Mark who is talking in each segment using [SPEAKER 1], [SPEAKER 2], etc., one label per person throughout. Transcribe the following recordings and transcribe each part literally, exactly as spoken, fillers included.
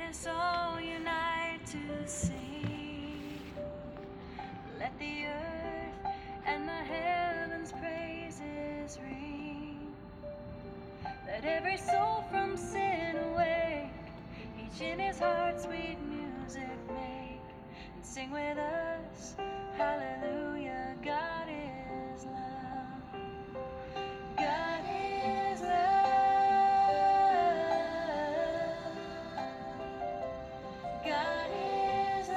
[SPEAKER 1] us all unite to sing. Let the earth and the heavens praises ring. Let every soul from sin awake, each in his heart sweet music make, and sing with us, hallelujah, God is love. God is love. God is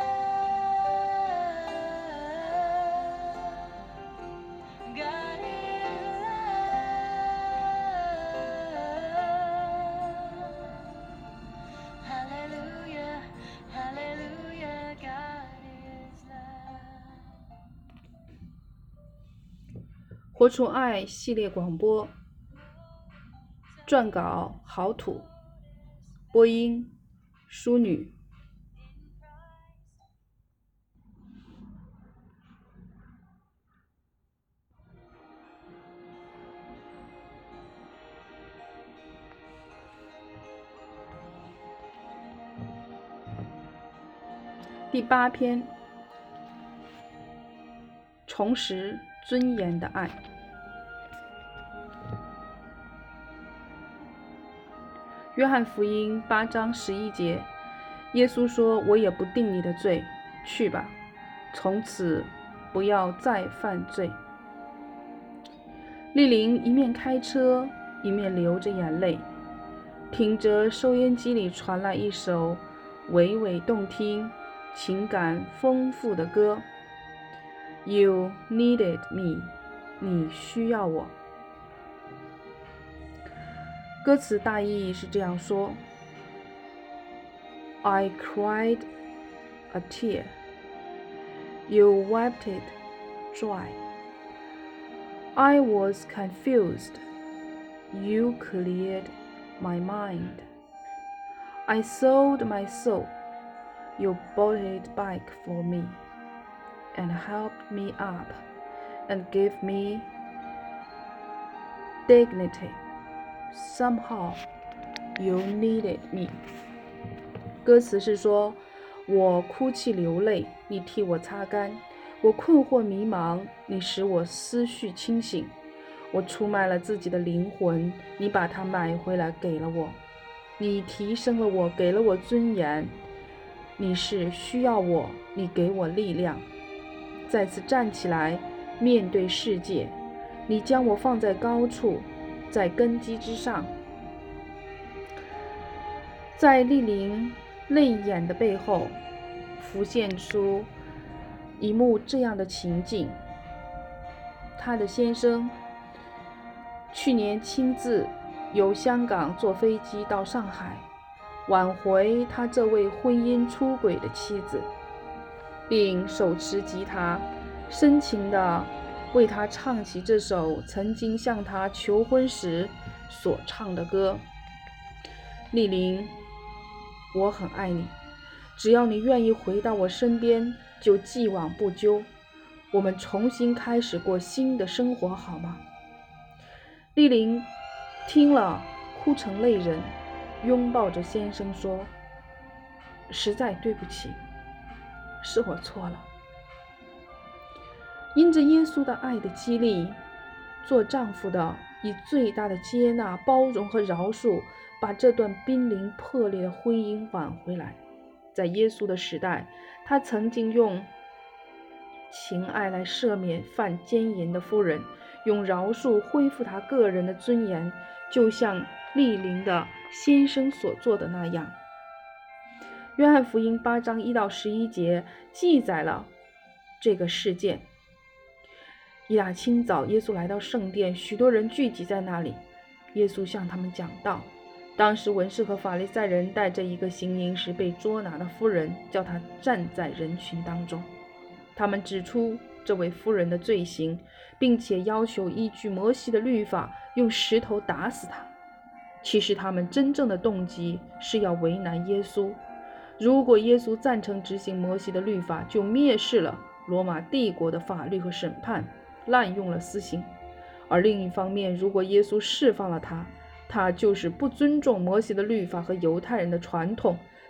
[SPEAKER 1] love. God is love. Hallelujah, hallelujah, God is love.
[SPEAKER 2] 活出爱系列广播，撰稿郝土，播音淑女。第八篇，重拾尊严的爱。约翰福音八章十一节，耶稣说：“我也不定你的罪，去吧，从此不要再犯罪。”丽玲一面开车，一面流着眼泪，听着收音机里传来一首娓娓动听、情感丰富的歌。You needed me， 你需要我。歌词大意是这样说 ：I cried a tear, you wiped it dry. I was confused, you cleared my mind. I sold my soul, you bought it back for me, and helped me up, and gave me dignity. Somehow, you needed me. 歌词是说，我哭泣流泪，你替我擦干；我困惑迷茫，你使我思绪清醒；我出卖了自己的灵魂，你把它买回来给了我；你提升了我，给了我尊严。你是需要我，你给我力量，再次站起来面对世界。你将我放在高处，在根基之上。在丽玲泪眼的背后，浮现出一幕这样的情景：她的先生去年亲自由香港坐飞机到上海，挽回他这位婚姻出轨的妻子，并手持吉他，深情地为他唱起这首曾经向他求婚时所唱的歌。丽玲，我很爱你，只要你愿意回到我身边，就既往不咎，我们重新开始过新的生活，好吗？丽玲听了，哭成泪人，拥抱着先生说：“实在对不起，是我错了。”因着耶稣的爱的激励，做丈夫的以最大的接纳、包容和饶恕，把这段濒临破裂的婚姻挽回来。在耶稣的时代，他曾经用情爱来赦免犯奸淫的妇人，用饶恕恢复他个人的尊严，就像丽玲的先生所做的那样。约翰福音八章一到十一节记载了这个事件。一大清早，耶稣来到圣殿，许多人聚集在那里。耶稣向他们讲道。当时文士和法利赛人带着一个行淫时被捉拿的妇人，叫她站在人群当中。他们指出这位妇人的罪行，并且要求依据摩西的律法用石头打死她。其实他们真正的动机是要为难耶稣。如果耶稣赞成执行摩西的律法，就蔑视了罗马帝国的法律和审判，滥用了私刑。而另一方面，如果耶稣释放了他，他就是不尊重摩西的律法和犹太人的传统，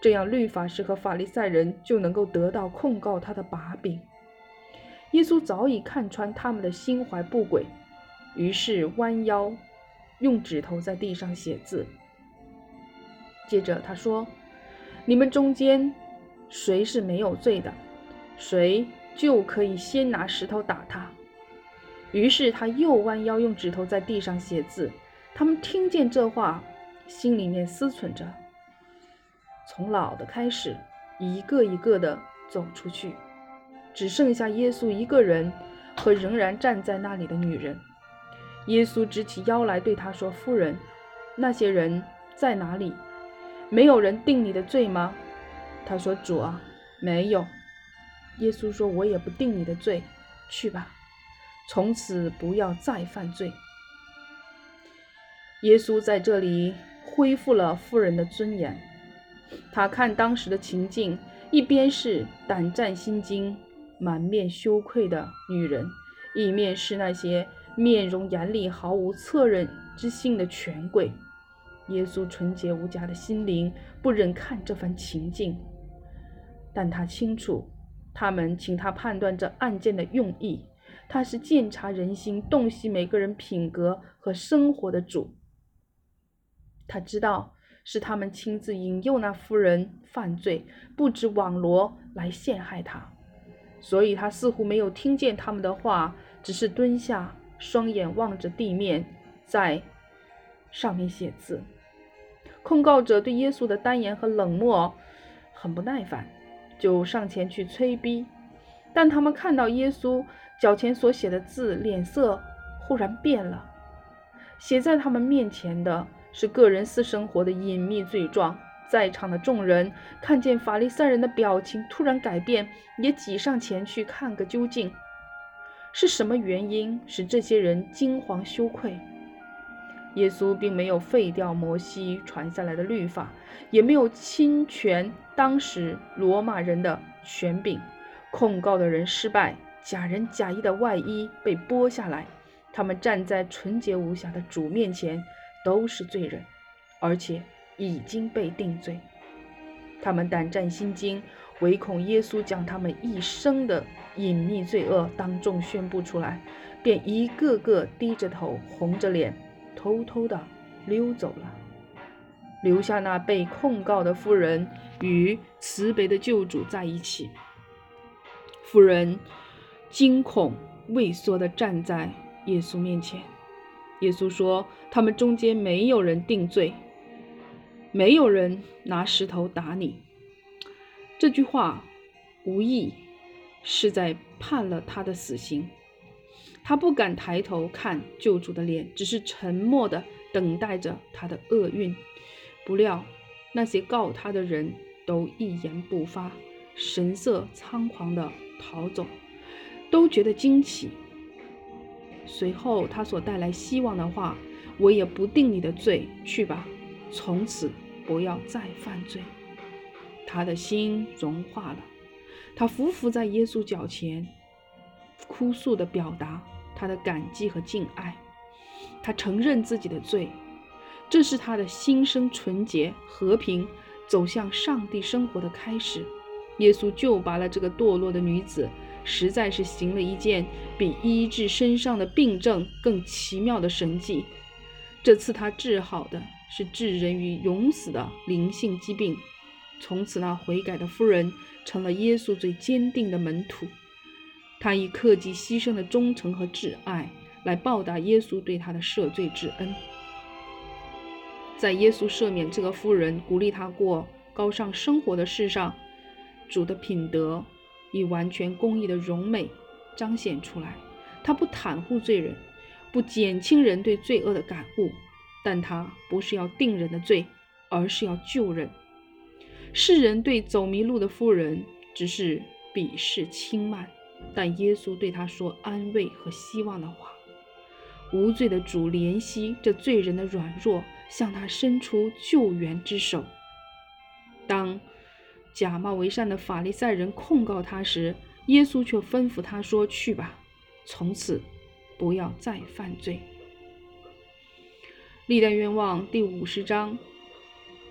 [SPEAKER 2] 这样律法师和法利赛人就能够得到控告他的把柄。耶稣早已看穿他们的心怀不轨，于是弯腰用指头在地上写字。接着他说，你们中间谁是没有罪的，谁就可以先拿石头打他。于是他又弯腰用指头在地上写字。他们听见这话，心里面思忖着，从老的开始，一个一个的走出去，只剩下耶稣一个人和仍然站在那里的女人。耶稣直起腰来对他说，夫人，那些人在哪里？没有人定你的罪吗？他说，主啊，没有。耶稣说，我也不定你的罪，去吧，从此不要再犯罪。耶稣在这里恢复了妇人的尊严。他看当时的情境，一边是胆战心惊、满面羞愧的女人，一面是那些面容严厉、毫无恻忍之心的权贵。耶稣纯洁无瑕的心灵不忍看这番情境，但他清楚，他们请他判断这案件的用意。他是鉴察人心、洞悉每个人品格和生活的主。他知道是他们亲自引诱那妇人犯罪，布置网罗来陷害他，所以他似乎没有听见他们的话，只是蹲下，双眼望着地面，在上面写字。控告者对耶稣的单言和冷漠很不耐烦，就上前去催逼。但他们看到耶稣脚前所写的字，脸色忽然变了。写在他们面前的是个人私生活的隐秘罪状。在场的众人看见法利赛人的表情突然改变，也挤上前去看个究竟。是什么原因使这些人惊惶羞愧？耶稣并没有废掉摩西传下来的律法，也没有侵权当时罗马人的权柄。控告的人失败，假仁假义的外衣被剥下来，他们站在纯洁无瑕的主面前，都是罪人，而且已经被定罪。他们胆战心惊，唯恐耶稣将他们一生的隐秘罪恶当众宣布出来，便一个个低着头，红着脸，偷偷地溜走了，留下那被控告的妇人与慈悲的救主在一起。妇人惊恐畏缩地站在耶稣面前。耶稣说，他们中间没有人定罪，没有人拿石头打你。这句话无疑是在判了他的死刑。他不敢抬头看救主的脸，只是沉默地等待着他的厄运。不料那些告他的人都一言不发，神色仓皇地逃走，都觉得惊奇。随后他所带来希望的话，我也不定你的罪，去吧，从此不要再犯罪。他的心融化了，他匍匐在耶稣脚前，哭诉地表达他的感激和敬爱。他承认自己的罪，这是他的心生纯洁、和平，走向上帝生活的开始。耶稣救拔了这个堕落的女子，实在是行了一件比医治身上的病症更奇妙的神迹。这次他治好的是置人于永死的灵性疾病。从此那悔改的妇人成了耶稣最坚定的门徒。他以克己牺牲的忠诚和挚爱来报答耶稣对他的赦罪之恩。在耶稣赦免这个妇人，鼓励他过高尚生活的事上，主的品德以完全公义的荣美彰显出来。他不袒护罪人，不减轻人对罪恶的感悟，但他不是要定人的罪，而是要救人。世人对走迷路的妇人只是鄙视轻慢，但耶稣对他说安慰和希望的话。无罪的主怜惜这罪人的软弱，向他伸出救援之手。当假冒为善的法利赛人控告他时，耶稣却吩咐他说，去吧，从此不要再犯罪。历代愿望第五十章，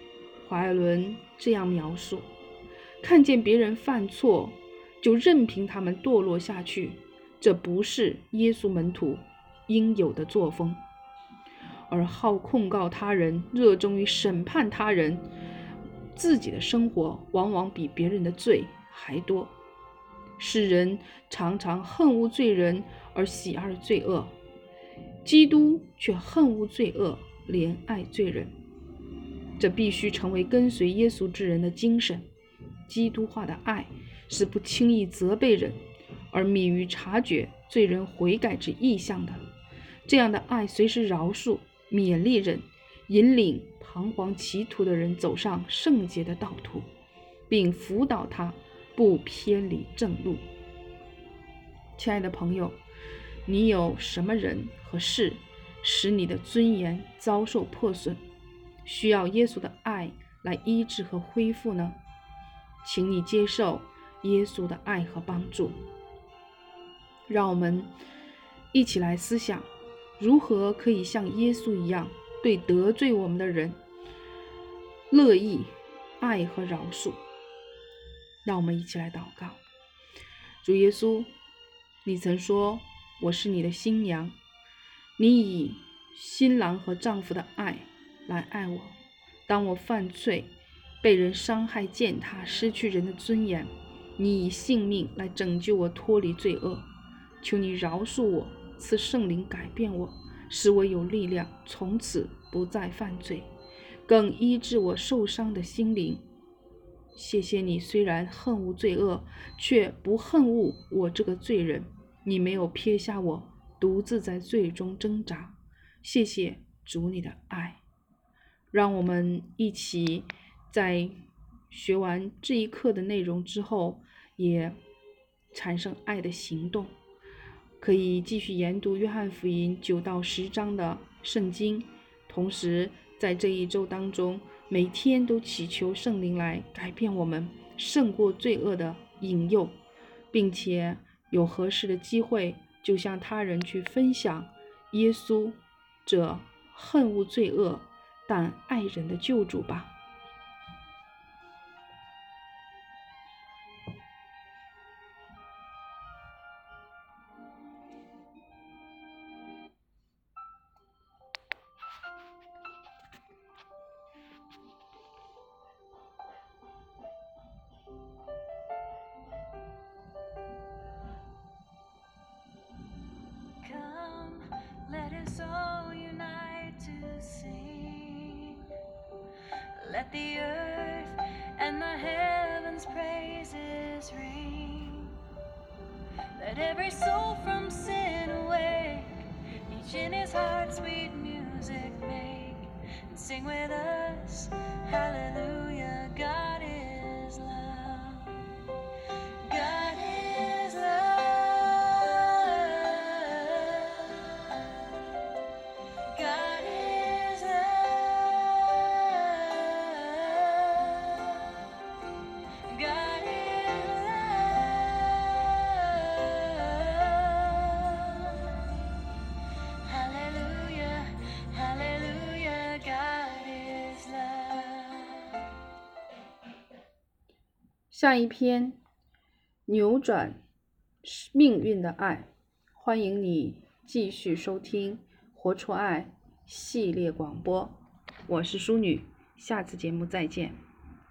[SPEAKER 2] 华尔伦这样描述：看见别人犯错，就任凭他们堕落下去，这不是耶稣门徒应有的作风。而好控告他人，热衷于审判他人，自己的生活往往比别人的罪还多。世人常常恨恶罪人而喜爱罪恶，基督却恨恶罪恶，怜爱罪人。这必须成为跟随耶稣之人的精神。基督化的爱是不轻易责备人，而敏于察觉罪人悔改之意向的。这样的爱随时饶恕、勉励人，引领彷徨歧途的人走上圣洁的道途，并辅导他不偏离正路。亲爱的朋友，你有什么人和事使你的尊严遭受破损，需要耶稣的爱来医治和恢复呢？请你接受耶稣的爱和帮助。让我们一起来思想，如何可以像耶稣一样，对得罪我们的人乐意爱和饶恕。让我们一起来祷告。主耶稣，你曾说我是你的新娘，你以新郎和丈夫的爱来爱我。当我犯罪，被人伤害践踏，失去人的尊严，你以性命来拯救我脱离罪恶。求你饶恕我，赐圣灵改变我，使我有力量从此不再犯罪，更医治我受伤的心灵。谢谢你，虽然恨恶罪恶，却不恨恶我这个罪人。你没有撇下我独自在罪中挣扎。谢谢主你的爱。让我们一起在学完这一课的内容之后，也产生爱的行动，可以继续研读约翰福音九到十章的圣经，同时在这一周当中，每天都祈求圣灵来改变我们，胜过罪恶的引诱，并且有合适的机会就向他人去分享耶稣这恨恶罪恶但爱人的救主吧。
[SPEAKER 1] Let us all unite to sing. Let the earth and the heavens praises ring. Let every soul from sin awake, each in his heart sweet music make, and sing with us, hallelujah, God is love. God is love. God is love. God is love. Hallelujah, hallelujah, God is love.
[SPEAKER 2] 下一篇，扭转命运的爱。欢迎你继续收听活出爱系列广播，我是淑女，下次节目再见。